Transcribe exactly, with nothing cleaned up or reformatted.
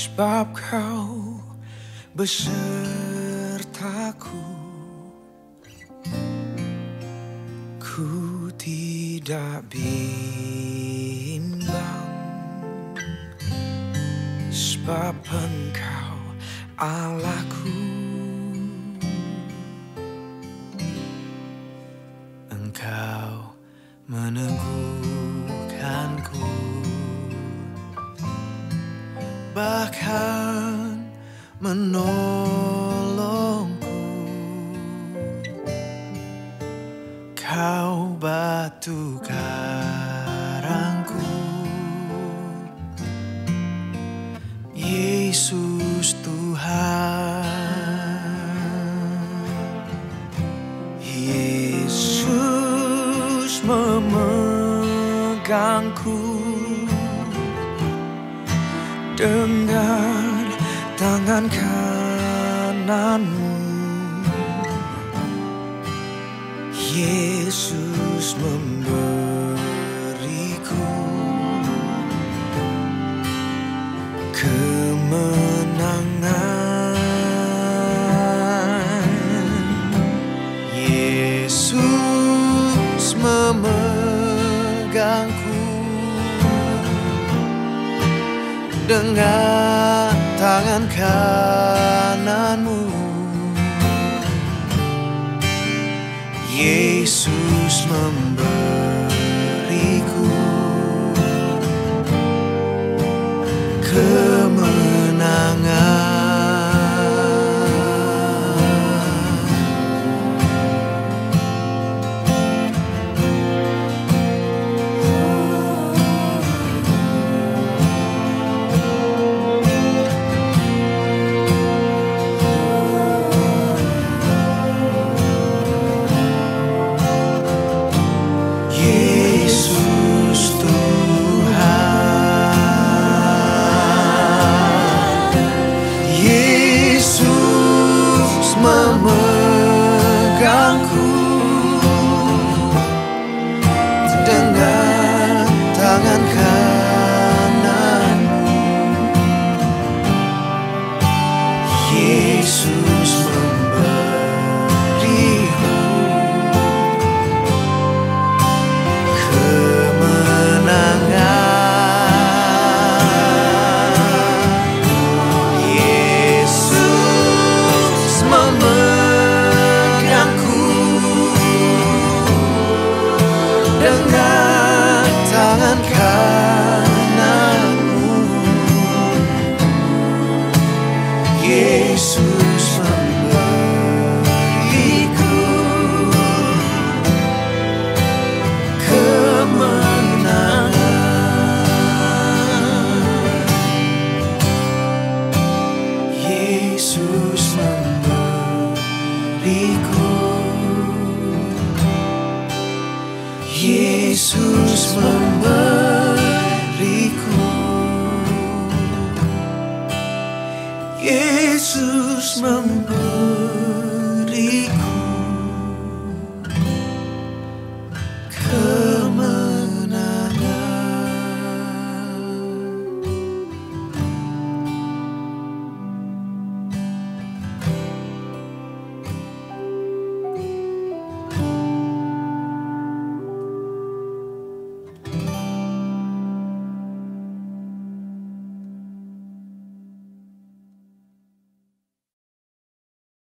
Sebab kau besertaku, ku tidak bimbang. Sebab Engkau Allahku, Engkau meneguhkanku, bahkan menolongku. Kau batu karangku, Yesus Tuhan. Yesus memegangku dengan tangan kananmu. Yesus memberiku kemenangan. Yesus memegangku dengan tangan kananmu. Yesus memberiku kemenangan. Memegangku dengan tangan kananmu. Yesus memberiku kemenangan. Yesus memegangku dengan tangan kananmu. Yesus memberiku kemenangan. Yesus memberiku, Yesus memberiku, Yesus memberiku